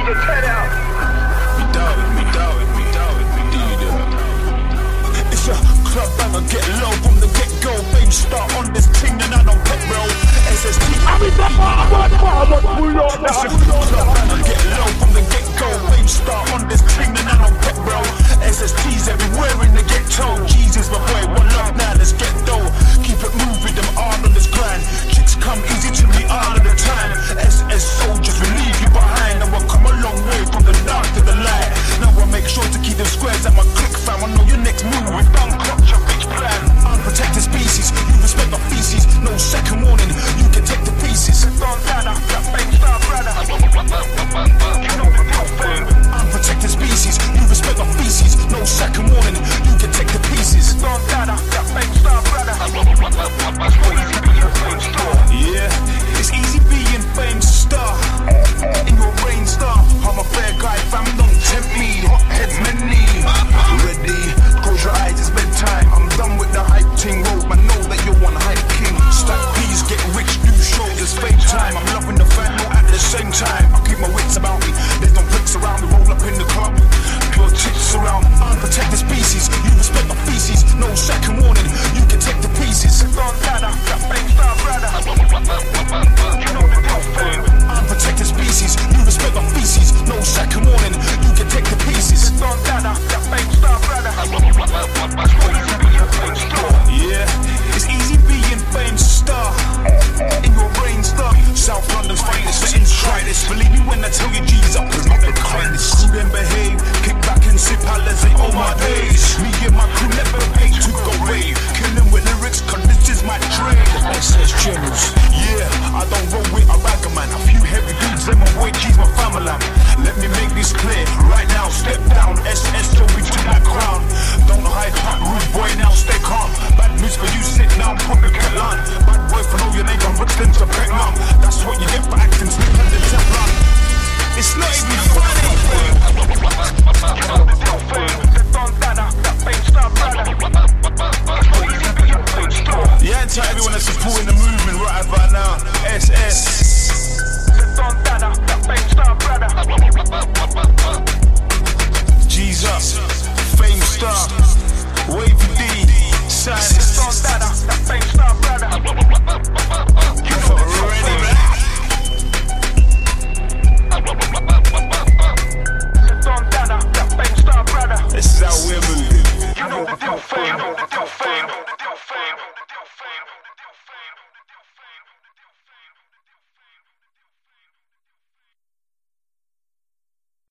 the 10 out. It's a club banger, get low from the get-go. Babe, start on this thing and I don't pet bro. SST. I'm in the bar, pull up now. It's a club banger, get low from the get-go. Babe, start on